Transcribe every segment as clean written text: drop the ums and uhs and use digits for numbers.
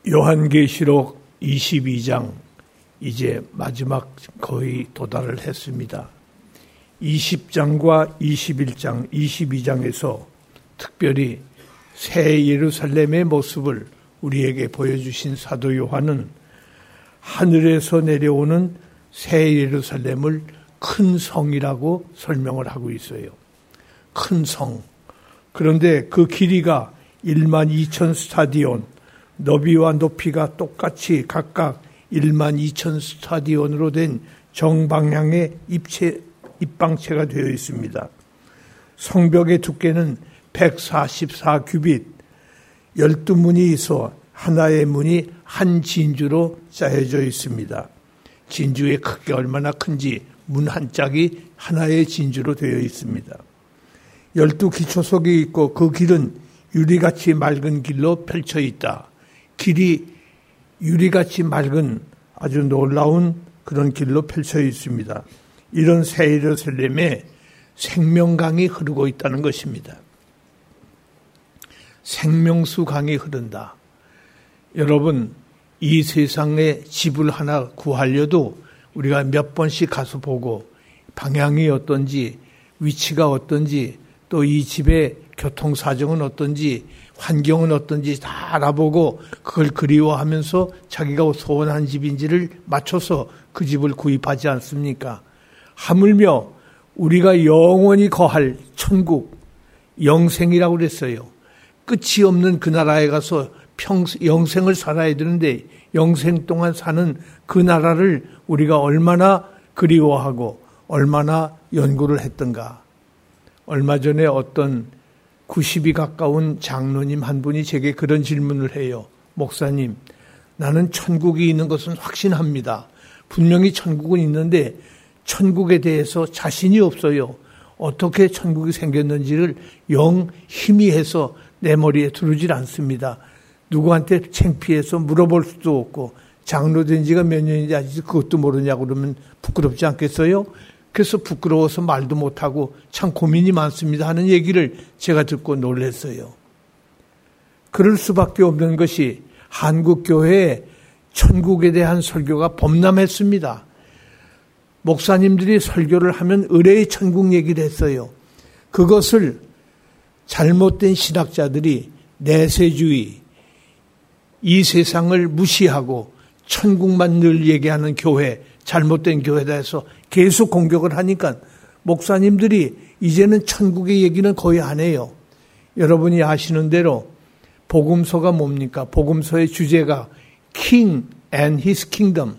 요한계시록 22장 이제 마지막 거의 도달을 했습니다. 20장과 21장, 22장에서 특별히 새 예루살렘의 모습을 우리에게 보여주신 사도 요한은 하늘에서 내려오는 새 예루살렘을 큰 성이라고 설명을 하고 있어요. 큰 성. 그런데 그 길이가 12,000 스타디온, 너비와 높이가 똑같이 각각 12,000 스타디온으로 된 정방향의 입방체가 되어 있습니다. 성벽의 두께는 144규빗, 12문이 있어 하나의 문이 한 진주로 짜여져 있습니다. 진주의 크기가 얼마나 큰지 문 한 짝이 하나의 진주로 되어 있습니다. 12기초석이 있고 그 길은 유리같이 맑은 길로 펼쳐 있다. 길이 유리같이 맑은 아주 놀라운 그런 길로 펼쳐 있습니다. 이런 새 예루살렘에 생명강이 흐르고 있다는 것입니다. 생명수 강이 흐른다. 여러분, 이 세상에 집을 하나 구하려도 우리가 몇 번씩 가서 보고 방향이 어떤지, 위치가 어떤지, 또 이 집의 교통사정은 어떤지, 환경은 어떤지 다 알아보고 그걸 그리워하면서 자기가 소원한 집인지를 맞춰서 그 집을 구입하지 않습니까? 하물며 우리가 영원히 거할 천국, 영생이라고 그랬어요. 끝이 없는 그 나라에 가서 영생을 살아야 되는데 영생 동안 사는 그 나라를 우리가 얼마나 그리워하고 얼마나 연구를 했던가. 얼마 전에 어떤 90이 가까운 장로님 한 분이 제게 그런 질문을 해요. 목사님, 나는 천국이 있는 것은 확신합니다. 분명히 천국은 있는데 천국에 대해서 자신이 없어요. 어떻게 천국이 생겼는지를 영 희미해서 내 머리에 들어오질 않습니다. 누구한테 창피해서 물어볼 수도 없고 장로된 지가 몇 년인지 아직 그것도 모르냐고 그러면 부끄럽지 않겠어요? 그래서 부끄러워서 말도 못하고 참 고민이 많습니다 하는 얘기를 제가 듣고 놀랐어요. 그럴 수밖에 없는 것이 한국교회의 천국에 대한 설교가 범람했습니다. 목사님들이 설교를 하면 의뢰의 천국 얘기를 했어요. 그것을 잘못된 신학자들이 내세주의, 이 세상을 무시하고 천국만 늘 얘기하는 교회, 잘못된 교회다 해서 계속 공격을 하니까 목사님들이 이제는 천국의 얘기는 거의 안 해요. 여러분이 아시는 대로 복음서가 뭡니까? 복음서의 주제가 King and His Kingdom,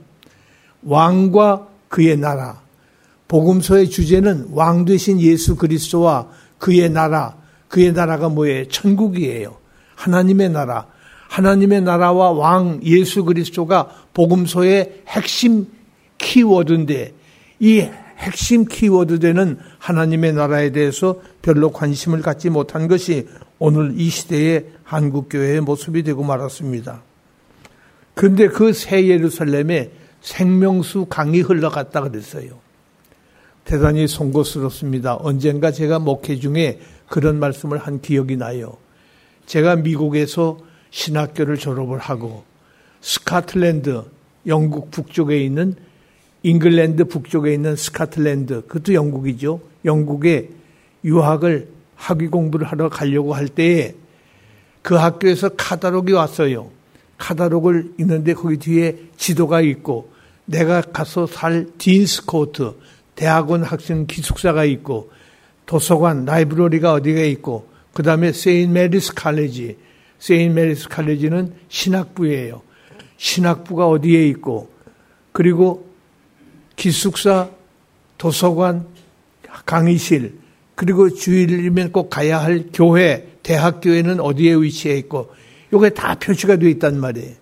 왕과 그의 나라. 복음서의 주제는 왕 되신 예수 그리스도와 그의 나라. 그의 나라가 뭐예요? 천국이에요. 하나님의 나라. 하나님의 나라와 왕 예수 그리스도가 복음서의 핵심 키워드인데 이 핵심 키워드 되는 하나님의 나라에 대해서 별로 관심을 갖지 못한 것이 오늘 이 시대의 한국교회의 모습이 되고 말았습니다. 그런데 그 새 예루살렘에 생명수 강이 흘러갔다 그랬어요. 대단히 송구스럽습니다. 언젠가 제가 목회 중에 그런 말씀을 한 기억이 나요. 제가 미국에서 신학교를 졸업을 하고 스코틀랜드, 영국 북쪽에 있는 잉글랜드 북쪽에 있는 스코틀랜드, 그것도 영국이죠. 영국에 유학을 학위 공부를 하러 가려고 할 때에 그 학교에서 카탈로그가 왔어요. 카탈로그를 읽는데 거기 뒤에 지도가 있고 내가 가서 살 딘스 코트, 대학원 학생 기숙사가 있고 도서관, 라이브러리가 어디가 있고 그 다음에 세인트 메리스 칼리지, 세인트 메리스 칼리지는 신학부예요. 신학부가 어디에 있고 그리고 기숙사, 도서관, 강의실, 그리고 주일이면 꼭 가야 할 교회, 대학교회는 어디에 위치해 있고 이게 다 표시가 되어 있단 말이에요.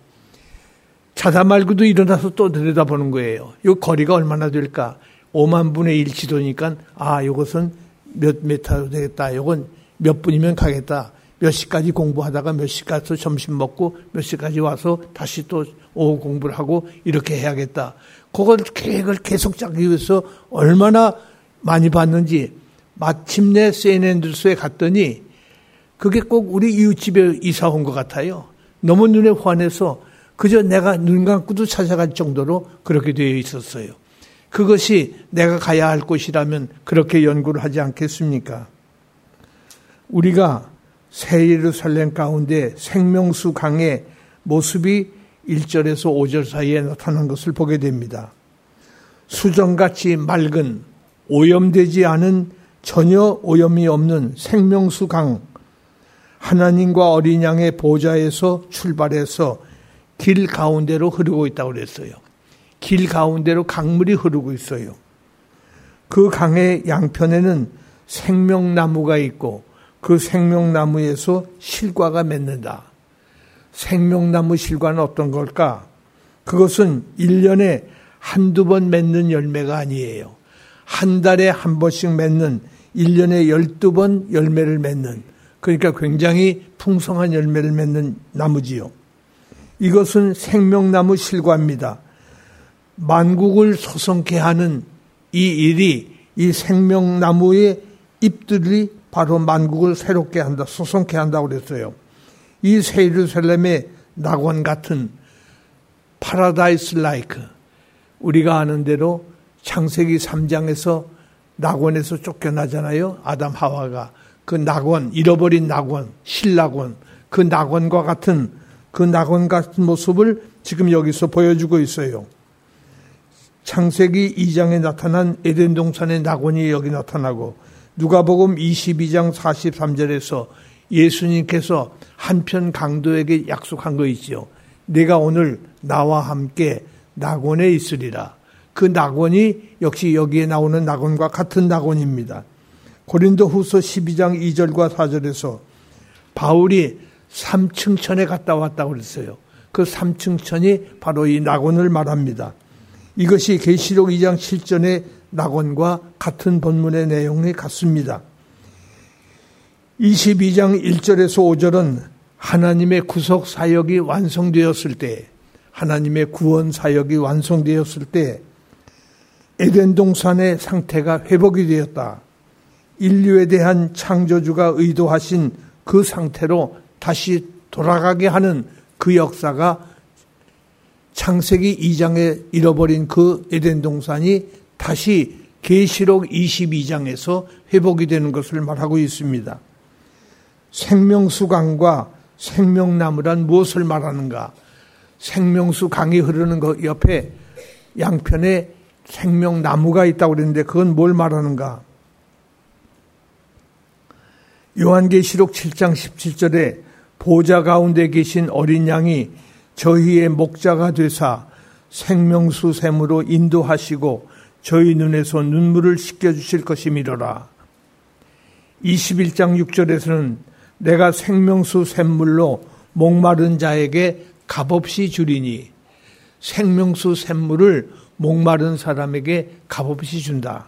자다 말고도 일어나서 또 들여다보는 거예요. 이 거리가 얼마나 될까? 5만 분의 1 지도니까 이것은 몇 미터 되겠다. 이건 몇 분이면 가겠다. 몇 시까지 공부하다가 몇 시 가서 점심 먹고 몇 시까지 와서 다시 또 오후 공부를 하고 이렇게 해야겠다. 그걸 계획을 계속 짜기 위해서 얼마나 많이 봤는지 마침내 세인앤드루스에 갔더니 그게 꼭 우리 이웃집에 이사 온 것 같아요. 너무 눈에 환해서 그저 내가 눈 감고도 찾아갈 정도로 그렇게 되어 있었어요. 그것이 내가 가야 할 곳이라면 그렇게 연구를 하지 않겠습니까? 우리가 새 예루살렘 가운데 생명수 강의 모습이 1절에서 5절 사이에 나타난 것을 보게 됩니다. 수정같이 맑은 오염되지 않은 전혀 오염이 없는 생명수 강, 하나님과 어린 양의 보좌에서 출발해서 길 가운데로 흐르고 있다고 그랬어요. 길 가운데로 강물이 흐르고 있어요. 그 강의 양편에는 생명나무가 있고 그 생명나무에서 실과가 맺는다. 생명나무 실과는 어떤 걸까? 그것은 1년에 한두 번 맺는 열매가 아니에요. 한 달에 한 번씩 맺는 1년에 12번 열매를 맺는, 그러니까 굉장히 풍성한 열매를 맺는 나무지요. 이것은 생명나무 실과입니다. 만국을 소성케 하는 이 일이, 이 생명나무의 잎들이 바로 만국을 새롭게 한다, 소성케 한다고 그랬어요. 이 새 예루살렘의 낙원 같은 파라다이스 라이크, 우리가 아는 대로 창세기 3장에서 낙원에서 쫓겨나잖아요. 아담 하와가. 그 낙원, 잃어버린 낙원, 신낙원, 그 낙원과 같은 모습을 지금 여기서 보여주고 있어요. 창세기 2장에 나타난 에덴 동산의 낙원이 여기 나타나고, 누가복음 22장 43절에서 예수님께서 한편 강도에게 약속한 거 있죠. 내가 오늘 나와 함께 낙원에 있으리라. 그 낙원이 역시 여기에 나오는 낙원과 같은 낙원입니다. 고린도후서 12장 2절과 4절에서 바울이 삼층천에 갔다 왔다고 그랬어요. 그 삼층천이 바로 이 낙원을 말합니다. 이것이 계시록 2장 7절의 낙원과 같은 본문의 내용이 같습니다. 22장 1절에서 5절은 하나님의 구속 사역이 완성되었을 때, 하나님의 구원 사역이 완성되었을 때 에덴 동산의 상태가 회복이 되었다. 인류에 대한 창조주가 의도하신 그 상태로 다시 돌아가게 하는 그 역사가 창세기 2장에 잃어버린 그 에덴 동산이 다시 계시록 22장에서 회복이 되는 것을 말하고 있습니다. 생명수 강과 생명나무란 무엇을 말하는가? 생명수 강이 흐르는 것 옆에 양편에 생명나무가 있다고 그랬는데 그건 뭘 말하는가? 요한계시록 7장 17절에 보좌 가운데 계신 어린 양이 저희의 목자가 되사 생명수 샘으로 인도하시고 저희 눈에서 눈물을 씻겨주실 것이미로라. 21장 6절에서는 내가 생명수 샘물로 목마른 자에게 값없이 주리니, 생명수 샘물을 목마른 사람에게 값없이 준다.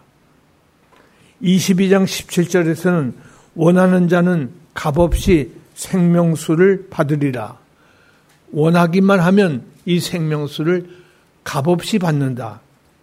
22장 17절에서는 원하는 자는 값없이 생명수를 받으리라. 원하기만 하면 이 생명수를 값없이 받는다.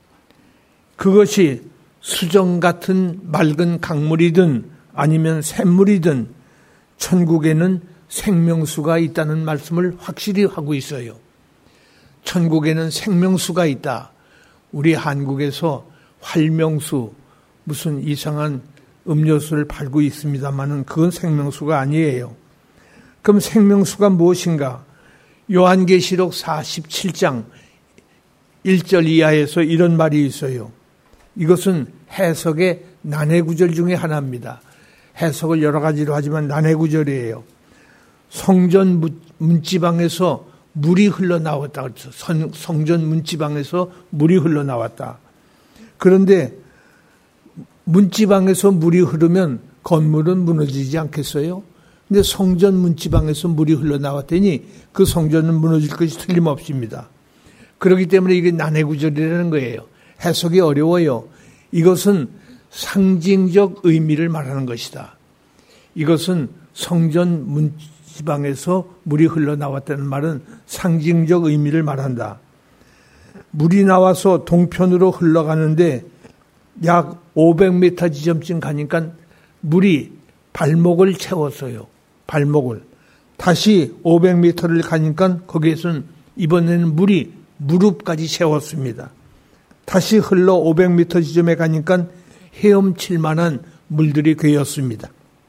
그것이 수정 같은 맑은 강물이든 아니면 샘물이든 천국에는 생명수가 있다는 말씀을 확실히 하고 있어요. 천국에는 생명수가 있다. 우리 한국에서 활명수, 무슨 이상한 음료수를 팔고 있습니다만은 그건 생명수가 아니에요. 그럼 생명수가 무엇인가? 요한계시록 47장 1절 이하에서 이런 말이 있어요. 이것은 해석의 난해구절 중에 하나입니다. 해석을 여러 가지로 하지만 난해구절이에요. 성전 문지방에서 물이 흘러나왔다. 성전 문지방에서 물이 흘러나왔다. 그런데 문지방에서 물이 흐르면 건물은 무너지지 않겠어요? 근데 성전 문지방에서 물이 흘러나왔더니 그 성전은 무너질 것이 틀림없습니다. 그렇기 때문에 이게 난해구절이라는 거예요. 해석이 어려워요. 이것은 상징적 의미를 말하는 것이다. 이것은 성전 문지방에서 물이 흘러나왔다는 말은 상징적 의미를 말한다. 물이 나와서 동편으로 흘러가는데 약 500m 지점쯤 가니까 물이 발목을 채웠어요. 발목을. 다시 500m를 가니까 거기에서는 이번에는 물이 무릎까지 채웠습니다. 다시 흘러 500m 지점에 가니까 헤엄칠 만한 물들이 괴었습니다.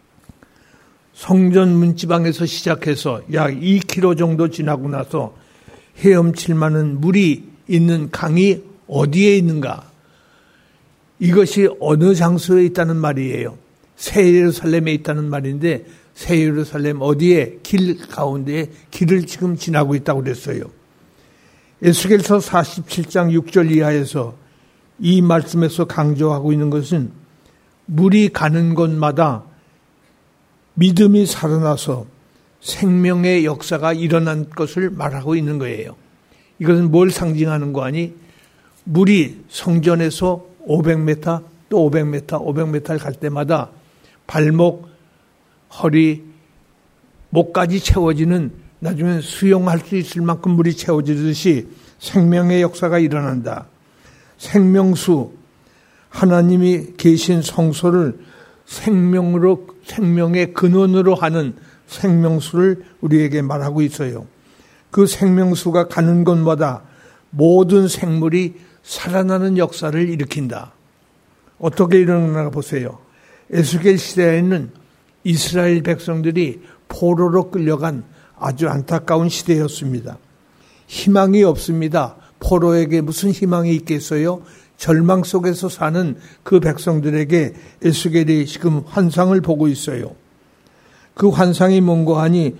성전 문지방에서 시작해서 약 2km 정도 지나고 나서 헤엄칠 만한 물이 있는 강이 어디에 있는가? 이것이 어느 장소에 있다는 말이에요. 새 예루살렘에 있다는 말인데 새 예루살렘 어디에 길 가운데 길을 지금 지나고 있다고 그랬어요. 에스겔서 47장 6절 이하에서 이 말씀에서 강조하고 있는 것은 물이 가는 곳마다 믿음이 살아나서 생명의 역사가 일어난 것을 말하고 있는 거예요. 이것은 뭘 상징하는 거 아니? 물이 성전에서 500m 또 500m, 500m를 갈 때마다 발목, 허리, 목까지 채워지는 나중에 수용할 수 있을 만큼 물이 채워지듯이 생명의 역사가 일어난다. 생명수, 하나님이 계신 성소를 생명으로, 생명의 근원으로 하는 생명수를 우리에게 말하고 있어요. 그 생명수가 가는 곳마다 모든 생물이 살아나는 역사를 일으킨다. 어떻게 일어나나 보세요. 에스겔 시대에는 이스라엘 백성들이 포로로 끌려간 아주 안타까운 시대였습니다. 희망이 없습니다. 포로에게 무슨 희망이 있겠어요? 절망 속에서 사는 그 백성들에게 에스겔이 지금 환상을 보고 있어요. 그 환상이 뭔가 하니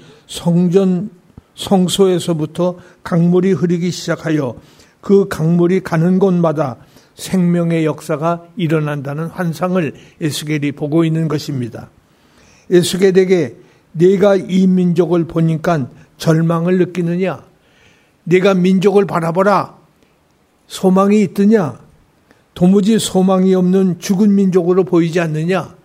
성소에서부터 강물이 흐르기 시작하여 그 강물이 가는 곳마다 생명의 역사가 일어난다는 환상을 에스겔이 보고 있는 것입니다. 에스겔에게 네가 이 민족을 보니까 절망을 느끼느냐? 네가 민족을 바라보라. 소망이 있더냐? 도무지 소망이 없는 죽은 민족으로 보이지 않느냐?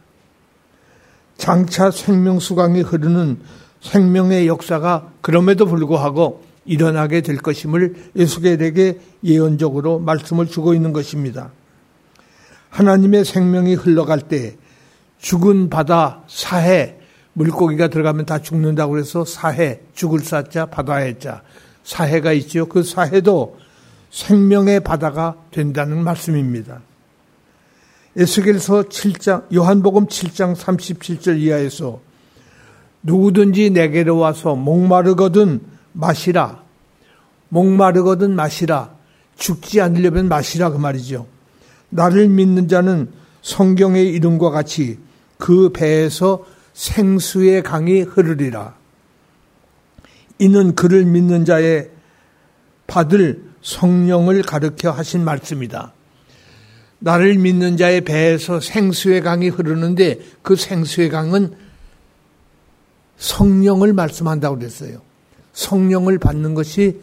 장차 생명수강이 흐르는 생명의 역사가 그럼에도 불구하고 일어나게 될 것임을 에스겔에게 예언적으로 말씀을 주고 있는 것입니다. 하나님의 생명이 흘러갈 때 죽은 바다, 사해, 물고기가 들어가면 다 죽는다고 해서 사해, 죽을 사자, 바다의 자, 사해가 있죠. 그 사해도 생명의 바다가 된다는 말씀입니다. 에스겔서 7장, 요한복음 7장 37절 이하에서 누구든지 내게로 와서 목마르거든 마시라. 목마르거든 마시라. 죽지 않으려면 마시라 그 말이죠. 나를 믿는 자는 성경의 이름과 같이 그 배에서 생수의 강이 흐르리라. 이는 그를 믿는 자의 받을 성령을 가르쳐 하신 말씀이다. 나를 믿는 자의 배에서 생수의 강이 흐르는데 그 생수의 강은 성령을 말씀한다고 그랬어요. 성령을 받는 것이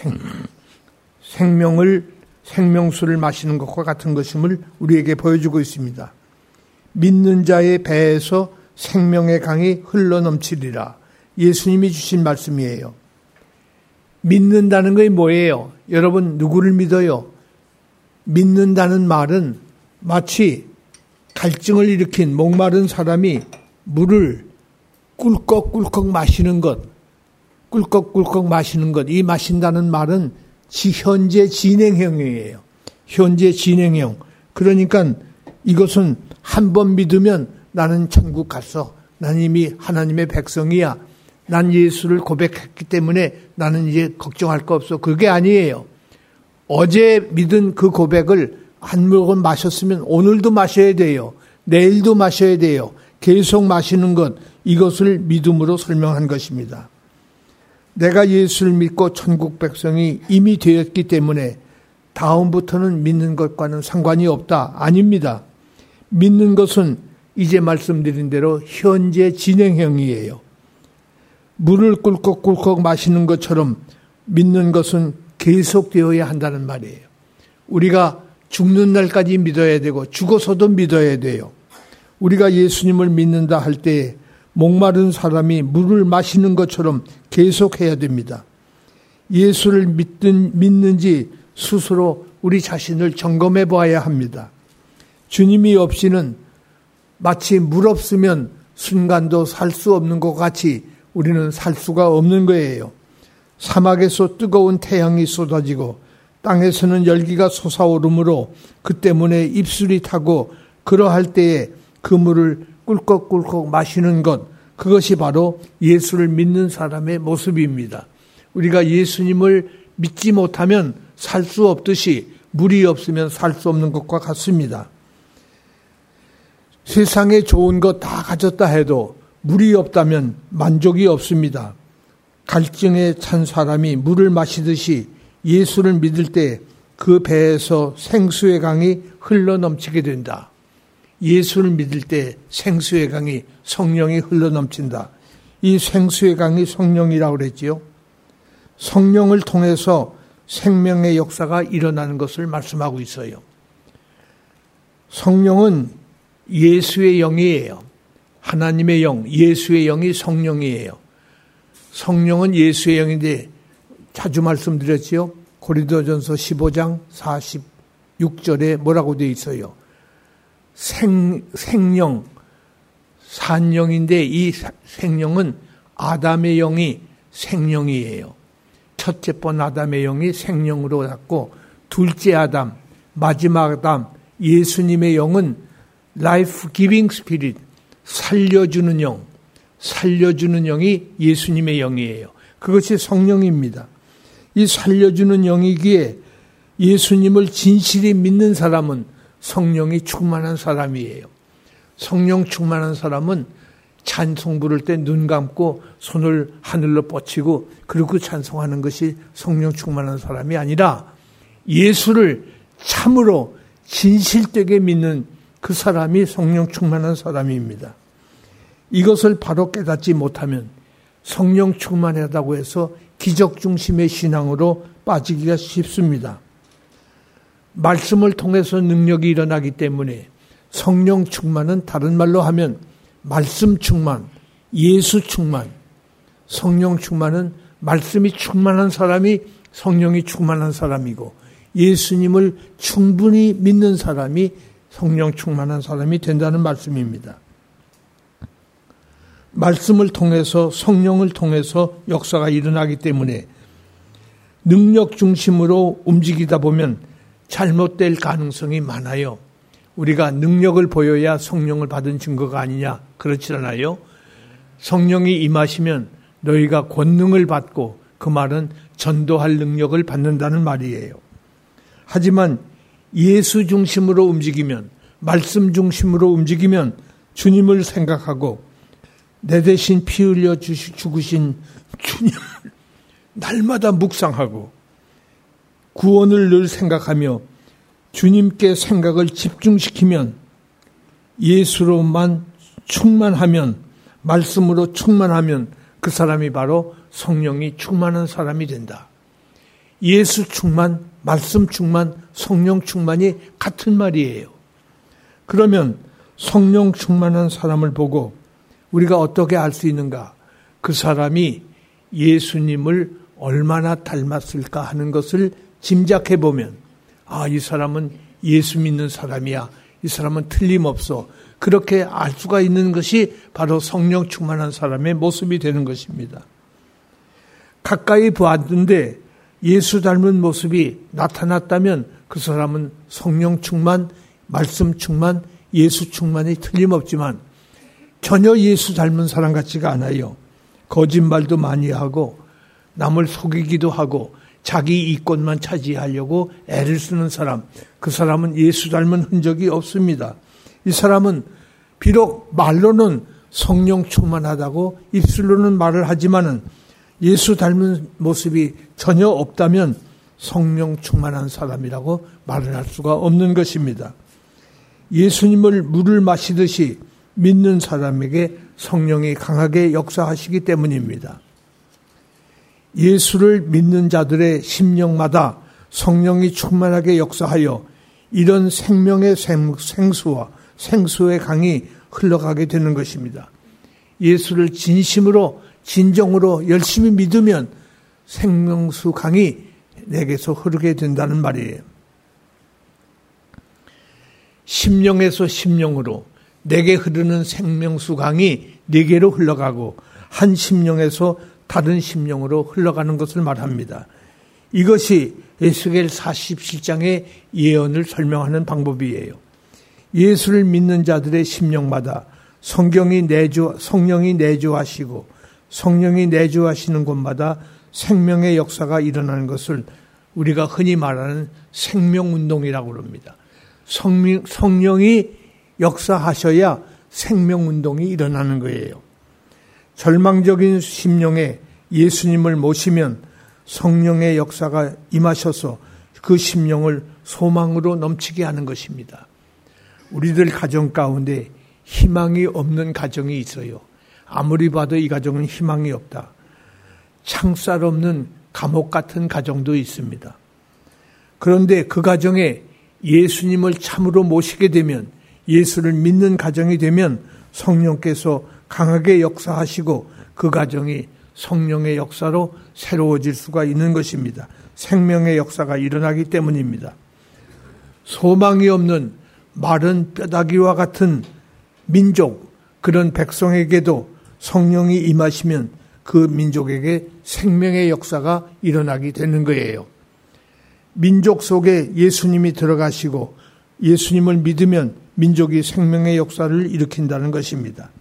생명수를 마시는 것과 같은 것임을 우리에게 보여주고 있습니다. 믿는 자의 배에서 생명의 강이 흘러넘치리라. 예수님이 주신 말씀이에요. 믿는다는 게 뭐예요? 여러분 누구를 믿어요? 믿는다는 말은 마치 갈증을 일으킨 목마른 사람이 물을 꿀꺽꿀꺽 마시는 것, 꿀꺽꿀꺽 마시는 것, 이 마신다는 말은 현재 진행형이에요. 현재 진행형. 그러니까 이것은 한 번 믿으면 나는 천국 갔어. 난 이미 하나님의 백성이야. 난 예수를 고백했기 때문에 나는 이제 걱정할 거 없어. 그게 아니에요. 어제 믿은 그 고백을 한 모금 마셨으면 오늘도 마셔야 돼요. 내일도 마셔야 돼요. 계속 마시는 것, 이것을 믿음으로 설명한 것입니다. 내가 예수를 믿고 천국 백성이 이미 되었기 때문에 다음부터는 믿는 것과는 상관이 없다. 아닙니다. 믿는 것은 이제 말씀드린 대로 현재 진행형이에요. 물을 꿀꺽꿀꺽 마시는 것처럼 믿는 것은 계속되어야 한다는 말이에요. 우리가 죽는 날까지 믿어야 되고 죽어서도 믿어야 돼요. 우리가 예수님을 믿는다 할 때 목마른 사람이 물을 마시는 것처럼 계속해야 됩니다. 예수를 믿는지 스스로 우리 자신을 점검해 보아야 합니다. 주님이 없이는 마치 물 없으면 순간도 살 수 없는 것 같이 우리는 살 수가 없는 거예요. 사막에서 뜨거운 태양이 쏟아지고 땅에서는 열기가 솟아오르므로 그 때문에 입술이 타고 그러할 때에 그 물을 꿀꺽꿀꺽 마시는 것, 그것이 바로 예수를 믿는 사람의 모습입니다. 우리가 예수님을 믿지 못하면 살 수 없듯이 물이 없으면 살 수 없는 것과 같습니다. 세상에 좋은 것 다 가졌다 해도 물이 없다면 만족이 없습니다. 갈증에 찬 사람이 물을 마시듯이 예수를 믿을 때 그 배에서 생수의 강이 흘러넘치게 된다. 예수를 믿을 때 생수의 강이, 성령이 흘러넘친다. 이 생수의 강이 성령이라고 그랬지요. 성령을 통해서 생명의 역사가 일어나는 것을 말씀하고 있어요. 성령은 예수의 영이에요. 하나님의 영, 예수의 영이 성령이에요. 성령은 예수의 영인데 자주 말씀드렸지요. 고린도전서 15장 46절에 뭐라고 되어 있어요. 생령, 산영인데 이 생령은 아담의 영이 생령이에요. 첫째 번 아담의 영이 생령으로 났고, 둘째 아담, 마지막 아담, 예수님의 영은 life giving spirit, 살려주는 영, 살려주는 영이 예수님의 영이에요. 그것이 성령입니다. 이 살려주는 영이기에 예수님을 진실히 믿는 사람은 성령이 충만한 사람이에요. 성령 충만한 사람은 찬송 부를 때 눈 감고 손을 하늘로 뻗치고 그리고 찬송하는 것이 성령 충만한 사람이 아니라 예수를 참으로 진실되게 믿는 그 사람이 성령 충만한 사람입니다. 이것을 바로 깨닫지 못하면 성령 충만하다고 해서 기적 중심의 신앙으로 빠지기가 쉽습니다. 말씀을 통해서 능력이 일어나기 때문에 성령 충만은 다른 말로 하면 말씀 충만, 예수 충만, 성령 충만은 말씀이 충만한 사람이 성령이 충만한 사람이고 예수님을 충분히 믿는 사람이 성령 충만한 사람이 된다는 말씀입니다. 말씀을 통해서 성령을 통해서 역사가 일어나기 때문에 능력 중심으로 움직이다 보면 잘못될 가능성이 많아요. 우리가 능력을 보여야 성령을 받은 증거가 아니냐, 그렇지 않아요? 성령이 임하시면 너희가 권능을 받고, 그 말은 전도할 능력을 받는다는 말이에요. 하지만 예수 중심으로 움직이면, 말씀 중심으로 움직이면 주님을 생각하고 내 대신 피 흘려 죽으신 주님을 날마다 묵상하고 구원을 늘 생각하며 주님께 생각을 집중시키면, 예수로만 충만하면, 말씀으로 충만하면 그 사람이 바로 성령이 충만한 사람이 된다. 예수 충만, 말씀 충만, 성령 충만이 같은 말이에요. 그러면 성령 충만한 사람을 보고 우리가 어떻게 알 수 있는가? 그 사람이 예수님을 얼마나 닮았을까 하는 것을 짐작해 보면, 아, 이 사람은 예수 믿는 사람이야. 이 사람은 틀림없어. 그렇게 알 수가 있는 것이 바로 성령 충만한 사람의 모습이 되는 것입니다. 가까이 보았는데 예수 닮은 모습이 나타났다면 그 사람은 성령 충만, 말씀 충만, 예수 충만이 틀림없지만 전혀 예수 닮은 사람 같지가 않아요. 거짓말도 많이 하고 남을 속이기도 하고 자기 이권만 차지하려고 애를 쓰는 사람, 그 사람은 예수 닮은 흔적이 없습니다. 이 사람은 비록 말로는 성령 충만하다고 입술로는 말을 하지만은 예수 닮은 모습이 전혀 없다면 성령 충만한 사람이라고 말을 할 수가 없는 것입니다. 예수님을 물을 마시듯이 믿는 사람에게 성령이 강하게 역사하시기 때문입니다. 예수를 믿는 자들의 심령마다 성령이 충만하게 역사하여 이런 생명의 생수와 생수의 강이 흘러가게 되는 것입니다. 예수를 진심으로, 진정으로 열심히 믿으면 생명수 강이 내게서 흐르게 된다는 말이에요. 심령에서 심령으로 내게 흐르는 생명수 강이 네게로 흘러가고, 한 심령에서 다른 심령으로 흘러가는 것을 말합니다. 이것이 에스겔 47장의 예언을 설명하는 방법이에요. 예수를 믿는 자들의 심령마다 성령이 내주하시고 성령이 내주하시는 곳마다 생명의 역사가 일어나는 것을 우리가 흔히 말하는 생명운동이라고 합니다. 성령이 역사하셔야 생명운동이 일어나는 거예요. 절망적인 심령에 예수님을 모시면 성령의 역사가 임하셔서 그 심령을 소망으로 넘치게 하는 것입니다. 우리들 가정 가운데 희망이 없는 가정이 있어요. 아무리 봐도 이 가정은 희망이 없다. 창살 없는 감옥 같은 가정도 있습니다. 그런데 그 가정에 예수님을 참으로 모시게 되면, 예수를 믿는 가정이 되면 성령께서 강하게 역사하시고 그 가정이 성령의 역사로 새로워질 수가 있는 것입니다. 생명의 역사가 일어나기 때문입니다. 소망이 없는 마른 뼈다귀와 같은 민족, 그런 백성에게도 성령이 임하시면 그 민족에게 생명의 역사가 일어나게 되는 거예요. 민족 속에 예수님이 들어가시고 예수님을 믿으면 민족이 생명의 역사를 일으킨다는 것입니다.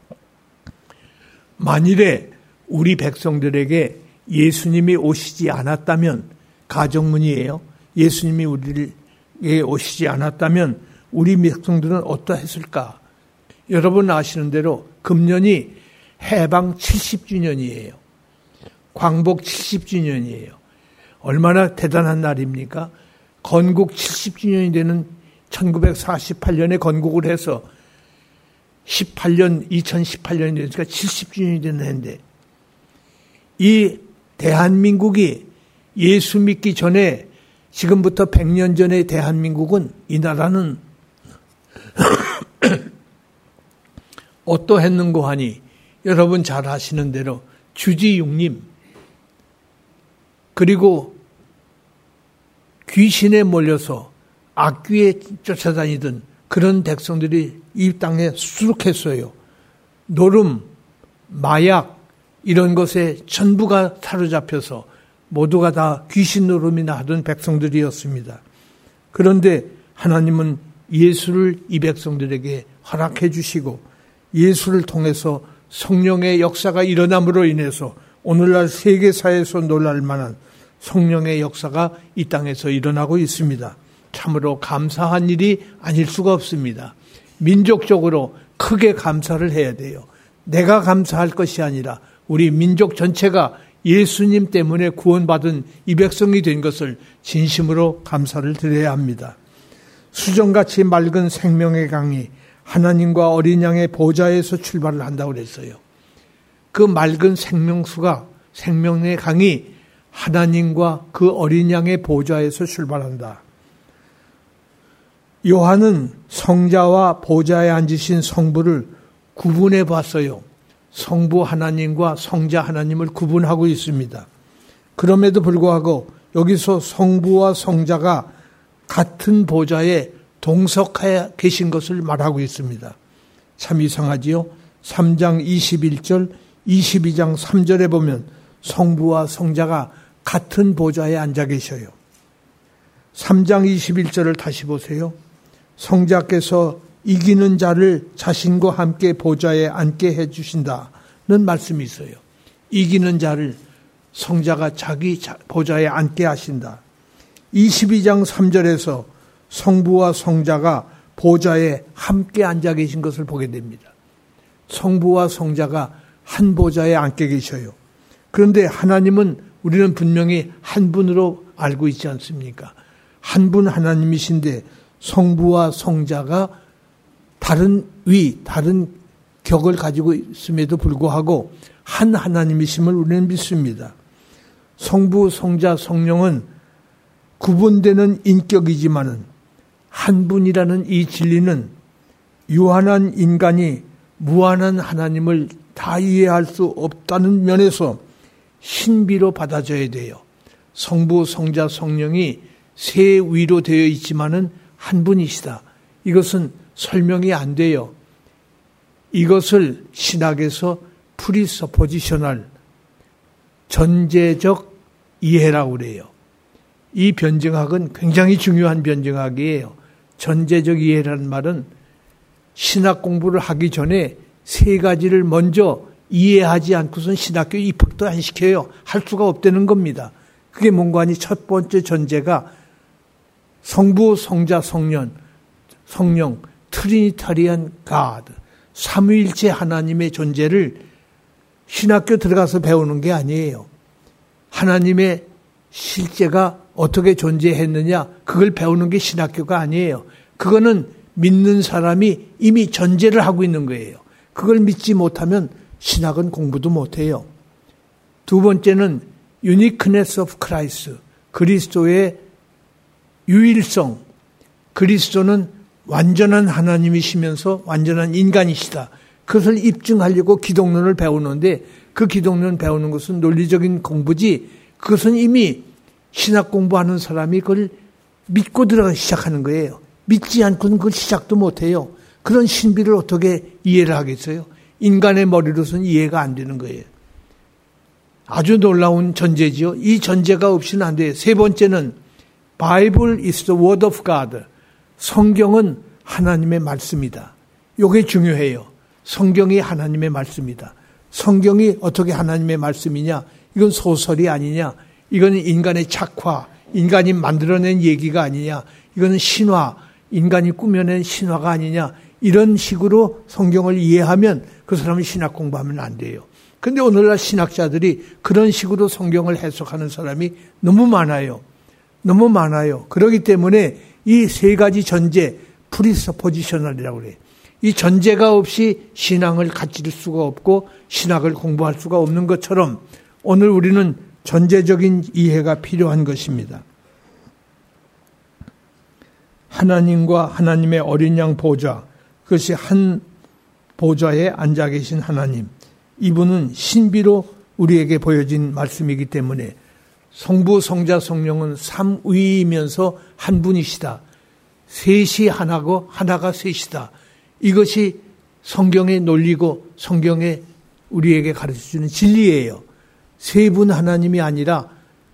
만일에 우리 백성들에게 예수님이 오시지 않았다면, 가정문이에요. 예수님이 우리에게 오시지 않았다면 우리 백성들은 어떠했을까? 여러분 아시는 대로 금년이 해방 70주년이에요. 광복 70주년이에요. 얼마나 대단한 날입니까? 건국 70주년이 되는 1948년에 건국을 해서 2018년이 되니까 70주년이 되는 해인데, 이 대한민국이 예수 믿기 전에, 지금부터 100년 전의 대한민국은, 이 나라는 어떠했는고 하니 여러분 잘 아시는 대로 주지육림, 그리고 귀신에 몰려서 악귀에 쫓아다니던 그런 백성들이 이 땅에 수룩했어요. 노름, 마약 이런 것에 전부가 사로잡혀서 모두가 다 귀신 노름이나 하던 백성들이었습니다. 그런데 하나님은 예수를 이 백성들에게 허락해 주시고 예수를 통해서 성령의 역사가 일어남으로 인해서 오늘날 세계사에서 놀랄 만한 성령의 역사가 이 땅에서 일어나고 있습니다. 참으로 감사한 일이 아닐 수가 없습니다. 민족적으로 크게 감사를 해야 돼요. 내가 감사할 것이 아니라 우리 민족 전체가 예수님 때문에 구원받은 이 백성이 된 것을 진심으로 감사를 드려야 합니다. 수정같이 맑은 생명의 강이 하나님과 어린 양의 보좌에서 출발을 한다고 그랬어요. 그 맑은 생명수가, 생명의 강이 하나님과 그 어린 양의 보좌에서 출발한다. 요한은 성자와 보좌에 앉으신 성부를 구분해 봤어요. 성부 하나님과 성자 하나님을 구분하고 있습니다. 그럼에도 불구하고 여기서 성부와 성자가 같은 보좌에 동석하여 계신 것을 말하고 있습니다. 참 이상하지요? 3장 21절, 22장 3절에 보면 성부와 성자가 같은 보좌에 앉아 계셔요. 3장 21절을 다시 보세요. 성자께서 이기는 자를 자신과 함께 보좌에 앉게 해주신다는 말씀이 있어요. 이기는 자를 성자가 자기 보좌에 앉게 하신다. 22장 3절에서 성부와 성자가 보좌에 함께 앉아 계신 것을 보게 됩니다. 성부와 성자가 한 보좌에 앉게 계셔요. 그런데 하나님은 우리는 분명히 한 분으로 알고 있지 않습니까? 한 분 하나님이신데 성부와 성자가 다른 다른 격을 가지고 있음에도 불구하고 한 하나님이심을 우리는 믿습니다. 성부, 성자, 성령은 구분되는 인격이지만은 한 분이라는 이 진리는 유한한 인간이 무한한 하나님을 다 이해할 수 없다는 면에서 신비로 받아줘야 돼요. 성부, 성자, 성령이 세 위로 되어 있지만은 한 분이시다. 이것은 설명이 안 돼요. 이것을 신학에서 프리서포지셔널, 전제적 이해라고 그래요. 이 변증학은 굉장히 중요한 변증학이에요. 전제적 이해라는 말은 신학 공부를 하기 전에 세 가지를 먼저 이해하지 않고선 신학교에 입학도 안 시켜요. 할 수가 없다는 겁니다. 그게 뭔가 하니 첫 번째 전제가 성부, 성자, 성령, 트리니타리안 가드, 삼위일체 하나님의 존재를 신학교 들어가서 배우는 게 아니에요. 하나님의 실제가 어떻게 존재했느냐, 그걸 배우는 게 신학교가 아니에요. 그거는 믿는 사람이 이미 전제를 하고 있는 거예요. 그걸 믿지 못하면 신학은 공부도 못해요. 두 번째는 uniqueness of Christ, 그리스도의 유일성. 그리스도는 완전한 하나님이시면서 완전한 인간이시다. 그것을 입증하려고 기독론을 배우는데, 그 기독론 배우는 것은 논리적인 공부지, 그것은 이미 신학 공부하는 사람이 그걸 믿고 들어가 시작하는 거예요. 믿지 않고는 그걸 시작도 못해요. 그런 신비를 어떻게 이해를 하겠어요? 인간의 머리로서는 이해가 안 되는 거예요. 아주 놀라운 전제지요. 이 전제가 없이는 안 돼요. 세 번째는 Bible is the word of God. 성경은 하나님의 말씀이다. 이게 중요해요. 성경이 하나님의 말씀이다. 성경이 어떻게 하나님의 말씀이냐? 이건 소설이 아니냐? 이건 인간의 착화, 인간이 만들어낸 얘기가 아니냐? 이거는 신화, 인간이 꾸며낸 신화가 아니냐? 이런 식으로 성경을 이해하면 그 사람은 신학 공부하면 안 돼요. 그런데 오늘날 신학자들이 그런 식으로 성경을 해석하는 사람이 너무 많아요. 너무 많아요. 그렇기 때문에 이 세 가지 전제, 프리서포지셔널이라고 그래요. 이 전제가 없이 신앙을 가질 수가 없고 신학을 공부할 수가 없는 것처럼 오늘 우리는 전제적인 이해가 필요한 것입니다. 하나님과 하나님의 어린 양 보좌, 그것이 한 보좌에 앉아 계신 하나님, 이분은 신비로 우리에게 보여진 말씀이기 때문에 성부, 성자, 성령은 삼위이면서 한 분이시다. 셋이 하나고 하나가 셋이다. 이것이 성경의 논리고 성경에 우리에게 가르쳐주는 진리예요. 세 분 하나님이 아니라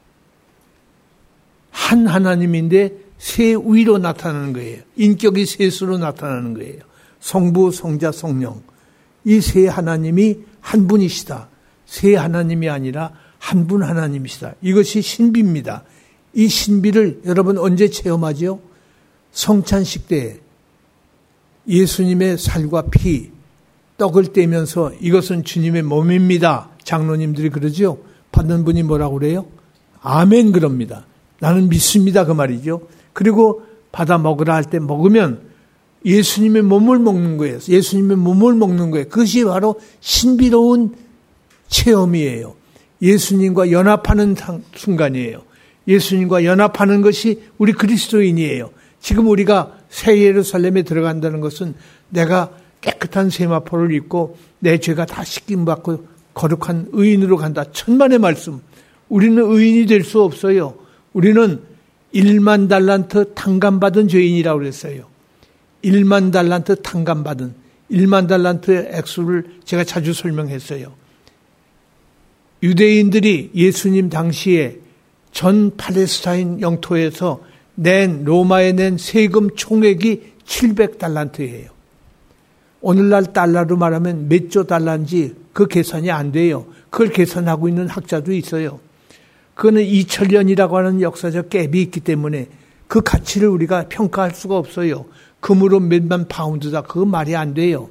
한 하나님인데 세 위로 나타나는 거예요. 인격이 셋으로 나타나는 거예요. 성부, 성자, 성령. 이 세 하나님이 한 분이시다. 세 하나님이 아니라 한 분 하나님이시다. 이것이 신비입니다. 이 신비를 여러분 언제 체험하죠? 성찬식 때 예수님의 살과 피, 떡을 떼면서 이것은 주님의 몸입니다. 장로님들이 그러죠. 받는 분이 뭐라고 그래요? 아멘 그럽니다. 나는 믿습니다 그 말이죠. 그리고 받아 먹으라 할 때 먹으면 예수님의 몸을 먹는 거예요. 예수님의 몸을 먹는 거예요. 그것이 바로 신비로운 체험이에요. 예수님과 연합하는 순간이에요. 예수님과 연합하는 것이 우리 그리스도인이에요. 지금 우리가 새 예루살렘에 들어간다는 것은 내가 깨끗한 세마포를 입고 내 죄가 다 씻김받고 거룩한 의인으로 간다. 천만의 말씀. 우리는 의인이 될 수 없어요. 우리는 1만 달란트 탕감받은 죄인이라고 그랬어요. 1만 달란트 탕감받은 1만 달란트의 액수를 제가 자주 설명했어요. 유대인들이 예수님 당시에 전 팔레스타인 영토에서 로마에 낸 세금 총액이 700달란트예요. 오늘날 달러로 말하면 몇 조 달러인지 그 계산이 안 돼요. 그걸 계산하고 있는 학자도 있어요. 그거는 2000년이라고 하는 역사적 갭이 있기 때문에 그 가치를 우리가 평가할 수가 없어요. 금으로 몇만 파운드다. 그거 말이 안 돼요.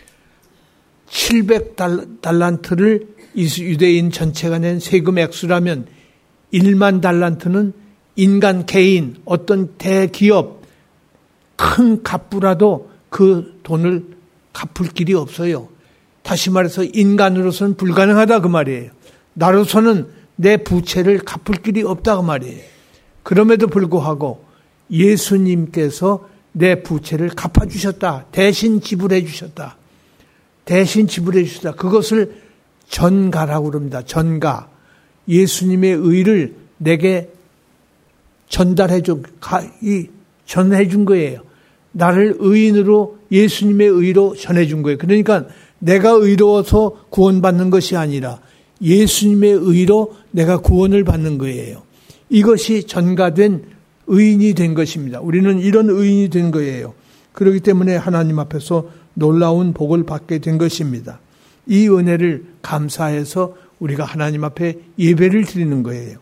700달란트를 유대인 전체가 낸 세금 액수라면 1만 달란트는 인간 개인, 어떤 대기업, 큰 갑부라도 그 돈을 갚을 길이 없어요. 다시 말해서 인간으로서는 불가능하다 그 말이에요. 나로서는 내 부채를 갚을 길이 없다 그 말이에요. 그럼에도 불구하고 예수님께서 내 부채를 갚아주셨다. 대신 지불해 주셨다. 대신 지불해 주셨다. 그것을 전가라고 그럽니다. 전가. 예수님의 의를 내게 전해 준 거예요. 나를 의인으로 예수님의 의로 전해 준 거예요. 그러니까 내가 의로워서 구원받는 것이 아니라 예수님의 의로 내가 구원을 받는 거예요. 이것이 전가된 의인이 된 것입니다. 우리는 이런 의인이 된 거예요. 그렇기 때문에 하나님 앞에서 놀라운 복을 받게 된 것입니다. 이 은혜를 감사해서 우리가 하나님 앞에 예배를 드리는 거예요.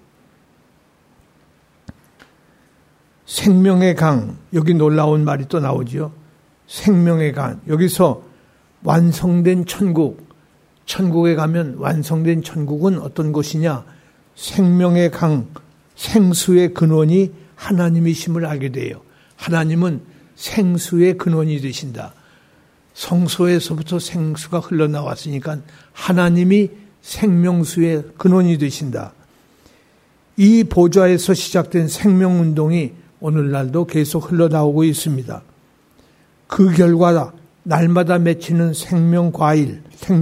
생명의 강, 여기 놀라운 말이 또 나오죠. 생명의 강, 여기서 완성된 천국, 천국에 가면 완성된 천국은 어떤 곳이냐? 생명의 강, 생수의 근원이 하나님이심을 알게 돼요. 하나님은 생수의 근원이 되신다. 성소에서부터 생수가 흘러나왔으니까 하나님이 생명수의 근원이 되신다. 이 보좌에서 시작된 생명운동이 오늘날도 계속 흘러나오고 있습니다. 그 결과 날마다 맺히는 생명과일,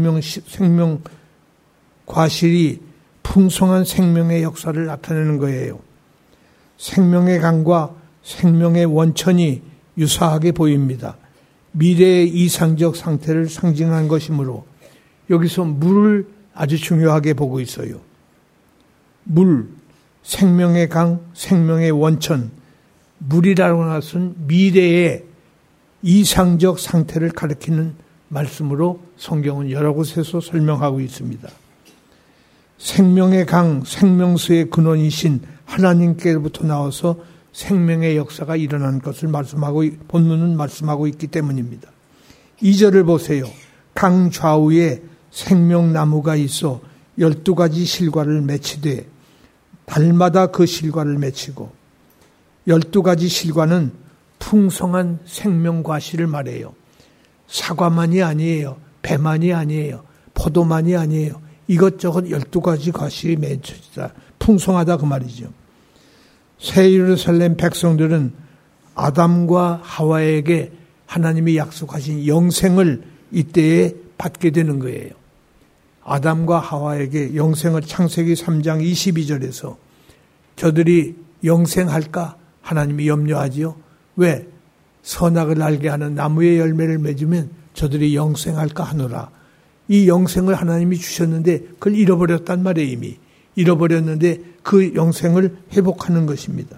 생명과실이 풍성한 생명의 역사를 나타내는 거예요. 생명의 강과 생명의 원천이 유사하게 보입니다. 미래의 이상적 상태를 상징한 것이므로 여기서 물을 아주 중요하게 보고 있어요. 물, 생명의 강, 생명의 원천, 물이라고 하는 것은 미래의 이상적 상태를 가리키는 말씀으로 성경은 여러 곳에서 설명하고 있습니다. 생명의 강, 생명수의 근원이신 하나님께로부터 나와서 생명의 역사가 일어난 것을 본문은 말씀하고 있기 때문입니다. 2절을 보세요. 강 좌우에 생명나무가 있어 12가지 실과를 맺히되 달마다 그 실과를 맺히고 12가지 실과는 풍성한 생명과실을 말해요. 사과만이 아니에요. 배만이 아니에요. 포도만이 아니에요. 이것저것 12가지 과실이 맺혀지다. 풍성하다 그 말이죠. 새 예루살렘 백성들은 아담과 하와에게 하나님이 약속하신 영생을 이때에 받게 되는 거예요. 아담과 하와에게 영생을 창세기 3장 22절에서 저들이 영생할까 하나님이 염려하지요. 왜? 선악을 알게 하는 나무의 열매를 맺으면 저들이 영생할까 하노라. 이 영생을 하나님이 주셨는데 그걸 잃어버렸단 말이에요. 이미 잃어버렸는데 그 영생을 회복하는 것입니다.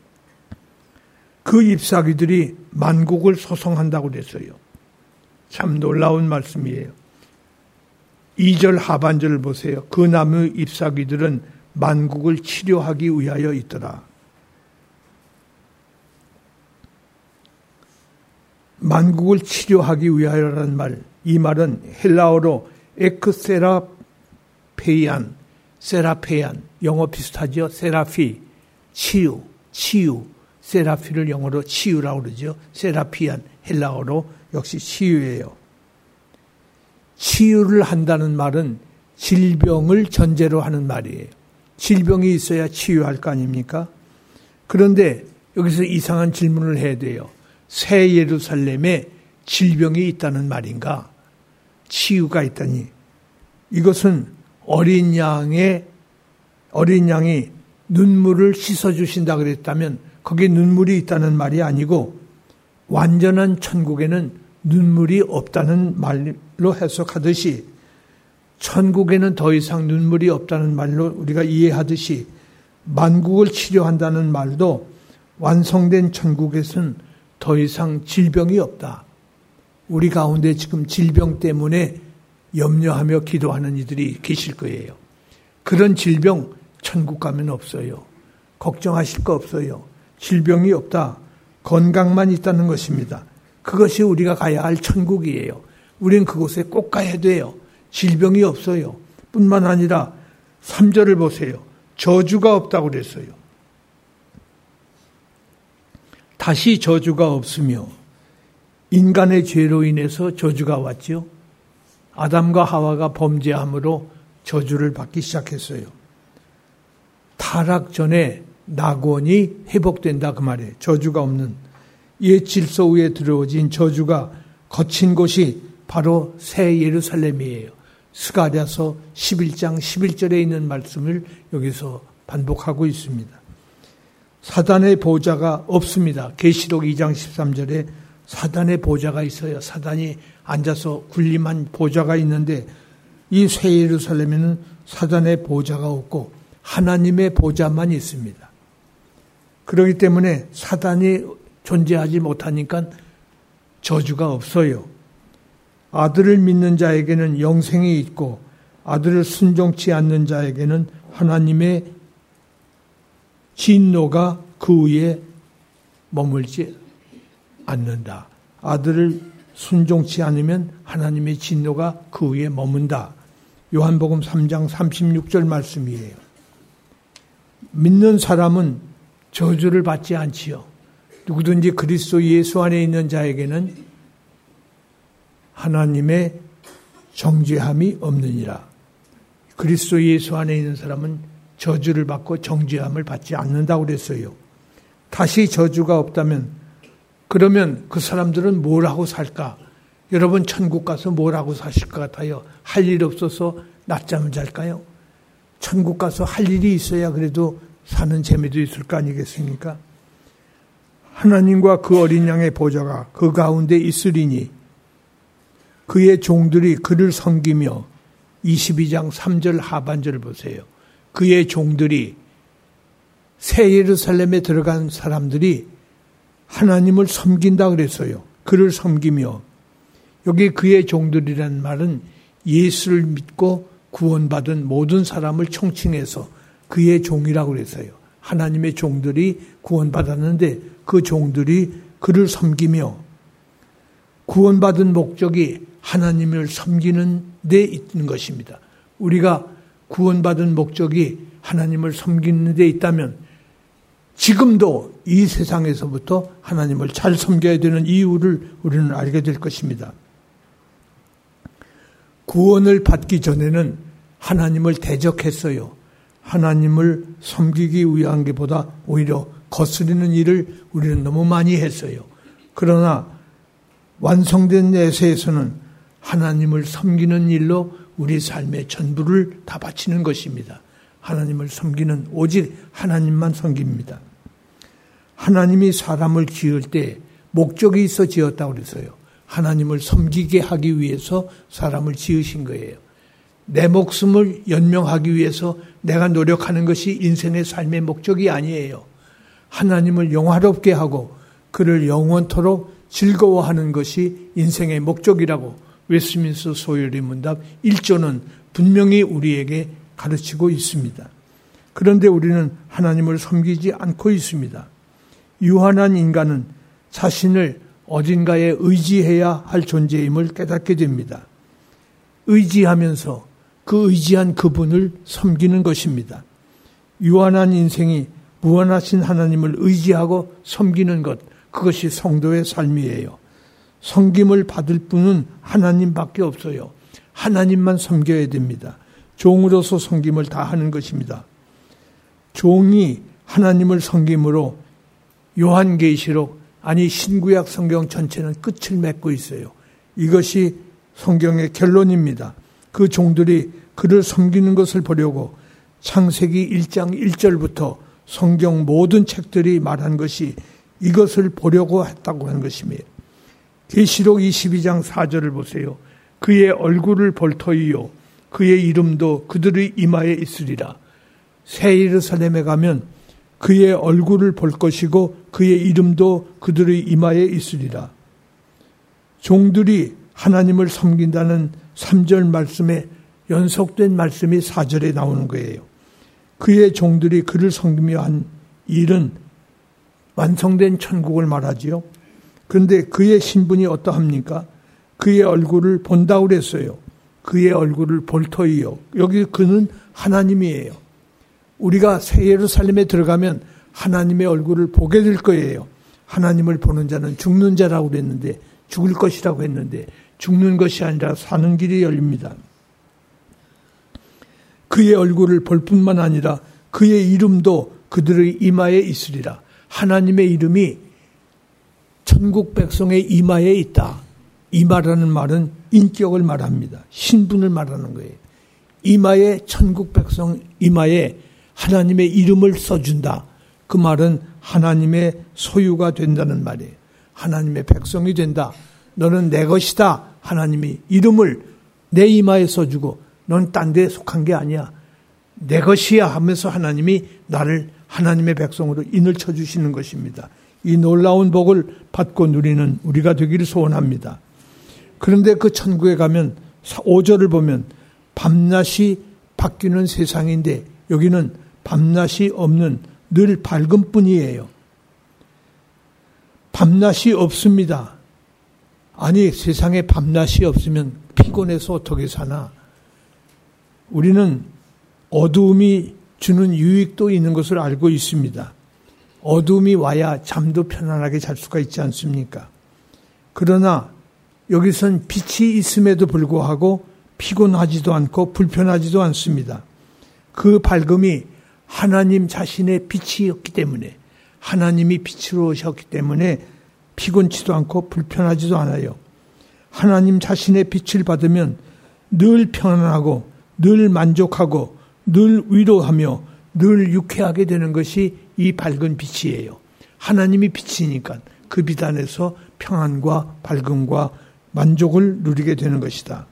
그 잎사귀들이 만국을 소송한다고 그랬어요. 참 놀라운 말씀이에요. 2절 하반절을 보세요. 그 나무 잎사귀들은 만국을 치료하기 위하여 있더라. 만국을 치료하기 위하여라는 말, 이 말은 헬라어로 에크세라페이안, 세라페이안, 영어 비슷하죠? 세라피, 치유, 세라피를 영어로 치유라고 그러죠. 세라피안, 헬라어로 역시 치유예요. 치유를 한다는 말은 질병을 전제로 하는 말이에요. 질병이 있어야 치유할 거 아닙니까? 그런데 여기서 이상한 질문을 해야 돼요. 새 예루살렘에 질병이 있다는 말인가? 치유가 있다니. 이것은 어린 양이 눈물을 씻어주신다 그랬다면 거기에 눈물이 있다는 말이 아니고 완전한 천국에는 눈물이 없다는 말로 해석하듯이 천국에는 더 이상 눈물이 없다는 말로 우리가 이해하듯이 만국을 치료한다는 말도 완성된 천국에서는 더 이상 질병이 없다. 우리 가운데 지금 질병 때문에 염려하며 기도하는 이들이 계실 거예요. 그런 질병 천국 가면 없어요. 걱정하실 거 없어요. 질병이 없다. 건강만 있다는 것입니다. 그것이 우리가 가야 할 천국이에요. 우리는 그곳에 꼭 가야 돼요. 질병이 없어요. 뿐만 아니라 3절을 보세요. 저주가 없다고 그랬어요. 다시 저주가 없으며 인간의 죄로 인해서 저주가 왔죠. 아담과 하와가 범죄함으로 저주를 받기 시작했어요. 타락 전에 낙원이 회복된다 그 말이에요. 저주가 없는 옛 질서 위에 들어오진 저주가 거친 곳이 바로 새 예루살렘이에요. 스가랴서 11장 11절에 있는 말씀을 여기서 반복하고 있습니다. 사단의 보좌가 없습니다. 계시록 2장 13절에 사단의 보좌가 있어요. 사단이 앉아서 군림한 보좌가 있는데 이 새 예루살렘에는 사단의 보좌가 없고 하나님의 보좌만 있습니다. 그렇기 때문에 사단이 존재하지 못하니까 저주가 없어요. 아들을 믿는 자에게는 영생이 있고 아들을 순종치 않는 자에게는 하나님의 진노가 그 위에 머물지 않는다. 아들을 순종치 않으면 하나님의 진노가 그 위에 머문다. 요한복음 3장 36절 말씀이에요. 믿는 사람은 저주를 받지 않지요. 누구든지 그리스도 예수 안에 있는 자에게는 하나님의 정죄함이 없느니라. 그리스도 예수 안에 있는 사람은 저주를 받고 정죄함을 받지 않는다고 그랬어요. 다시 저주가 없다면 그러면 그 사람들은 뭘 하고 살까? 여러분 천국 가서 뭘 하고 사실 것 같아요? 할 일 없어서 낮잠을 잘까요? 천국 가서 할 일이 있어야 그래도 사는 재미도 있을 거 아니겠습니까? 하나님과 그 어린 양의 보좌가 그 가운데 있으리니 그의 종들이 그를 섬기며 22장 3절 하반절을 보세요. 그의 종들이 새 예루살렘에 들어간 사람들이 하나님을 섬긴다 그랬어요. 그를 섬기며 여기 그의 종들이라는 말은 예수를 믿고 구원받은 모든 사람을 총칭해서 그의 종이라고 그랬어요. 하나님의 종들이 구원받았는데 그 종들이 그를 섬기며 구원받은 목적이 하나님을 섬기는 데 있는 것입니다. 우리가 구원받은 목적이 하나님을 섬기는 데 있다면 지금도 이 세상에서부터 하나님을 잘 섬겨야 되는 이유를 우리는 알게 될 것입니다. 구원을 받기 전에는 하나님을 대적했어요. 하나님을 섬기기 위한 것보다 오히려 거스르는 일을 우리는 너무 많이 했어요. 그러나 완성된 내세에서는 하나님을 섬기는 일로 우리 삶의 전부를 다 바치는 것입니다. 하나님을 섬기는 오직 하나님만 섬깁니다. 하나님이 사람을 지을 때 목적이 있어 지었다고 그랬어요. 하나님을 섬기게 하기 위해서 사람을 지으신 거예요. 내 목숨을 연명하기 위해서 내가 노력하는 것이 인생의 삶의 목적이 아니에요. 하나님을 영화롭게 하고 그를 영원토록 즐거워하는 것이 인생의 목적이라고 웨스트민스터 소요리 문답 1조는 분명히 우리에게 가르치고 있습니다. 그런데 우리는 하나님을 섬기지 않고 있습니다. 유한한 인간은 자신을 어딘가에 의지해야 할 존재임을 깨닫게 됩니다. 의지하면서 그 의지한 그분을 섬기는 것입니다. 유한한 인생이 무한하신 하나님을 의지하고 섬기는 것, 그것이 성도의 삶이에요. 섬김을 받을 분은 하나님밖에 없어요. 하나님만 섬겨야 됩니다. 종으로서 섬김을 다 하는 것입니다. 종이 하나님을 섬김으로 요한계시록 아니 신구약 성경 전체는 끝을 맺고 있어요. 이것이 성경의 결론입니다. 그 종들이 그를 섬기는 것을 보려고 창세기 1장 1절부터 성경 모든 책들이 말한 것이 이것을 보려고 했다고 하는 것입니다. 계시록 22장 4절을 보세요. 그의 얼굴을 볼 터이요 그의 이름도 그들의 이마에 있으리라. 새 예루살렘에 가면 그의 얼굴을 볼 것이고 그의 이름도 그들의 이마에 있으리라. 종들이 하나님을 섬긴다는 3절 말씀에 연속된 말씀이 4절에 나오는 거예요. 그의 종들이 그를 섬기며 한 일은 완성된 천국을 말하지요. 그런데 그의 신분이 어떠합니까? 그의 얼굴을 본다고 그랬어요. 그의 얼굴을 볼 터이요. 여기 그는 하나님이에요. 우리가 새 예루살렘에 들어가면 하나님의 얼굴을 보게 될 거예요. 하나님을 보는 자는 죽는 자라고 그랬는데 죽을 것이라고 했는데 죽는 것이 아니라 사는 길이 열립니다. 그의 얼굴을 볼 뿐만 아니라 그의 이름도 그들의 이마에 있으리라. 하나님의 이름이 천국 백성의 이마에 있다. 이마라는 말은 인격을 말합니다. 신분을 말하는 거예요. 이마에 천국 백성 이마에 하나님의 이름을 써준다. 그 말은 하나님의 소유가 된다는 말이에요. 하나님의 백성이 된다. 너는 내 것이다. 하나님이 이름을 내 이마에 써주고 넌 딴 데 속한 게 아니야. 내 것이야 하면서 하나님이 나를 하나님의 백성으로 인을 쳐주시는 것입니다. 이 놀라운 복을 받고 누리는 우리가 되기를 소원합니다. 그런데 그 천국에 가면 5절을 보면 밤낮이 바뀌는 세상인데 여기는 밤낮이 없는 늘 밝은 뿐이에요. 밤낮이 없습니다. 아니, 세상에 밤낮이 없으면 피곤해서 어떻게 사나? 우리는 어두움이 주는 유익도 있는 것을 알고 있습니다. 어두움이 와야 잠도 편안하게 잘 수가 있지 않습니까? 그러나 여기선 빛이 있음에도 불구하고 피곤하지도 않고 불편하지도 않습니다. 그 밝음이 하나님 자신의 빛이었기 때문에, 하나님이 빛으로 오셨기 때문에 피곤치도 않고 불편하지도 않아요. 하나님 자신의 빛을 받으면 늘 편안하고 늘 만족하고 늘 위로하며 늘 유쾌하게 되는 것이 이 밝은 빛이에요. 하나님이 빛이니까 그 빛 안에서 평안과 밝음과 만족을 누리게 되는 것이다.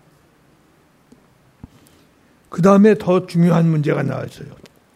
그 다음에 더 중요한 문제가 나왔어요.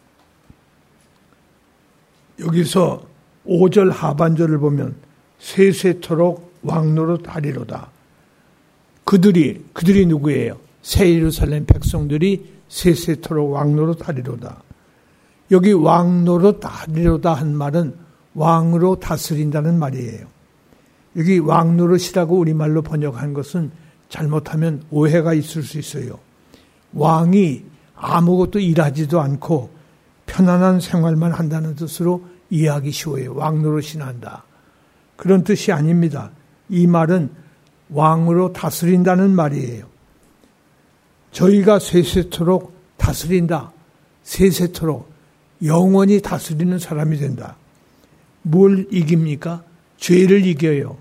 여기서 5절 하반절을 보면 세세토록 왕노릇 하리로다. 그들이 누구예요? 새 예루살렘 백성들이 세세토록 왕노릇 하리로다. 여기 왕노릇 하리로다 한 말은 왕으로 다스린다는 말이에요. 여기 왕노릇이라고 우리말로 번역한 것은 잘못하면 오해가 있을 수 있어요. 왕이 아무것도 일하지도 않고 편안한 생활만 한다는 뜻으로 이해하기 쉬워요. 왕노릇이나 한다. 그런 뜻이 아닙니다. 이 말은 왕으로 다스린다는 말이에요. 저희가 세세토록 다스린다. 세세토록 영원히 다스리는 사람이 된다. 뭘 이깁니까? 죄를 이겨요.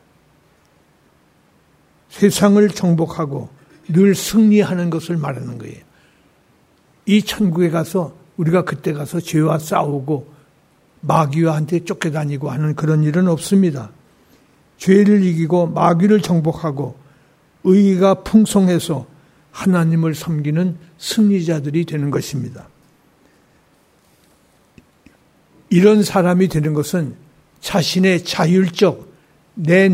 세상을 정복하고 늘 승리하는 것을 말하는 거예요. 이 천국에 가서 우리가 그때 가서 죄와 싸우고 마귀와 한테 쫓겨다니고 하는 그런 일은 없습니다. 죄를 이기고 마귀를 정복하고 의가 풍성해서 하나님을 섬기는 승리자들이 되는 것입니다. 이런 사람이 되는 것은 자신의 자율적 내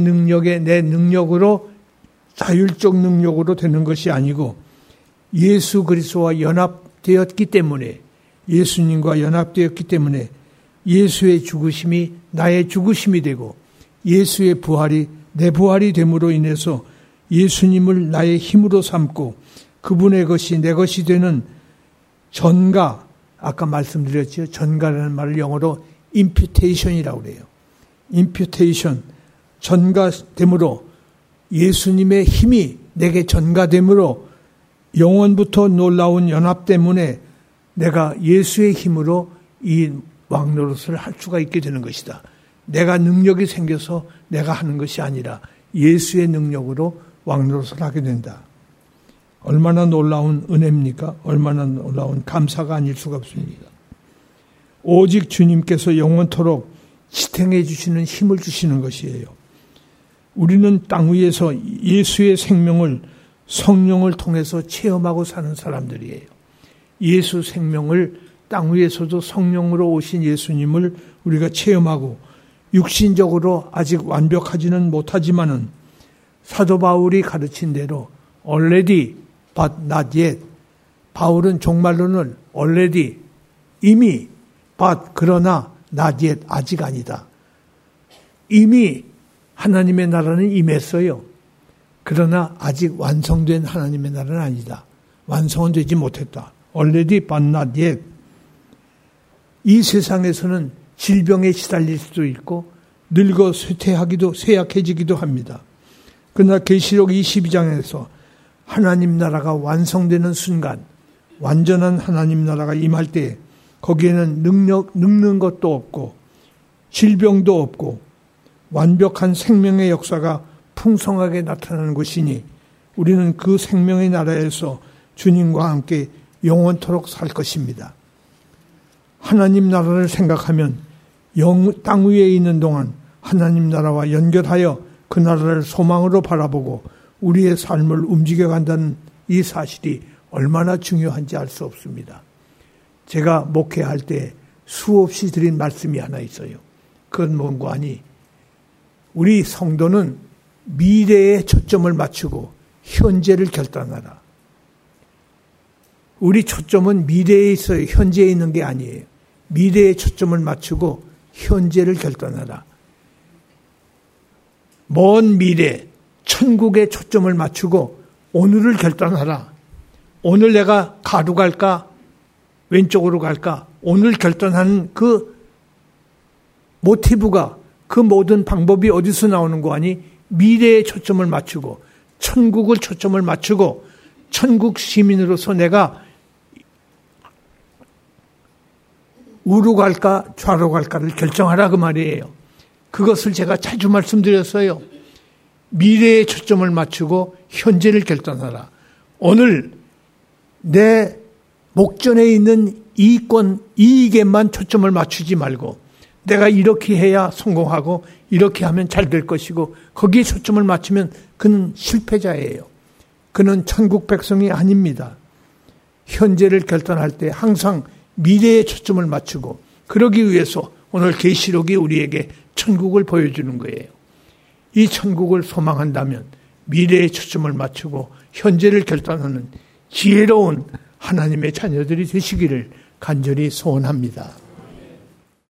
능력으로 자율적 능력으로 되는 것이 아니고 예수 그리스도와 연합되었기 때문에 예수님과 연합되었기 때문에 예수의 죽으심이 나의 죽으심이 되고 예수의 부활이 내 부활이 됨으로 인해서 예수님을 나의 힘으로 삼고 그분의 것이 내 것이 되는 전가, 아까 말씀드렸죠. 전가라는 말을 영어로 imputation이라고 그래요. imputation, 전가됨으로 예수님의 힘이 내게 전가됨으로 영원부터 놀라운 연합 때문에 내가 예수의 힘으로 이 왕노릇을 할 수가 있게 되는 것이다. 내가 능력이 생겨서 내가 하는 것이 아니라 예수의 능력으로 왕노릇을 하게 된다. 얼마나 놀라운 은혜입니까? 얼마나 놀라운 감사가 아닐 수가 없습니다. 오직 주님께서 영원토록 지탱해 주시는 힘을 주시는 것이에요. 우리는 땅 위에서 예수의 생명을 성령을 통해서 체험하고 사는 사람들이에요. 예수 생명을 땅 위에서도 성령으로 오신 예수님을 우리가 체험하고 육신적으로 아직 완벽하지는 못하지만은 사도 바울이 가르친 대로 already but not yet. 바울은 종말론을 already 이미 but 그러나 not yet 아직 아니다. 이미 하나님의 나라는 임했어요. 그러나 아직 완성된 하나님의 나라는 아니다. 완성은 되지 못했다. already but not yet. 이 세상에서는 질병에 시달릴 수도 있고 늙어 쇠약해지기도 합니다. 그러나 계시록 22장에서 하나님 나라가 완성되는 순간 완전한 하나님 나라가 임할 때 거기에는 늙는 것도 없고 질병도 없고 완벽한 생명의 역사가 풍성하게 나타나는 것이니 우리는 그 생명의 나라에서 주님과 함께 영원토록 살 것입니다. 하나님 나라를 생각하면 땅 위에 있는 동안 하나님 나라와 연결하여 그 나라를 소망으로 바라보고 우리의 삶을 움직여간다는 이 사실이 얼마나 중요한지 알 수 없습니다. 제가 목회할 때 수없이 드린 말씀이 하나 있어요. 그건 뭔가 하니 우리 성도는 미래에 초점을 맞추고 현재를 결단하라. 우리 초점은 미래에 있어요. 현재에 있는 게 아니에요. 미래에 초점을 맞추고 현재를 결단하라. 먼 미래, 천국에 초점을 맞추고 오늘을 결단하라. 오늘 내가 가로 갈까? 왼쪽으로 갈까? 오늘 결단하는 그 모티브가, 그 모든 방법이 어디서 나오는 거 아니? 미래에 초점을 맞추고 천국을 초점을 맞추고 천국 시민으로서 내가 우로 갈까 좌로 갈까를 결정하라 그 말이에요. 그것을 제가 자주 말씀드렸어요. 미래에 초점을 맞추고 현재를 결단하라. 오늘 내 목전에 있는 이익권, 이익에만 초점을 맞추지 말고 내가 이렇게 해야 성공하고 이렇게 하면 잘 될 것이고 거기에 초점을 맞추면 그는 실패자예요. 그는 천국 백성이 아닙니다. 현재를 결단할 때 항상 미래에 초점을 맞추고 그러기 위해서 오늘 계시록이 우리에게 천국을 보여주는 거예요. 이 천국을 소망한다면 미래에 초점을 맞추고 현재를 결단하는 지혜로운 하나님의 자녀들이 되시기를 간절히 소원합니다.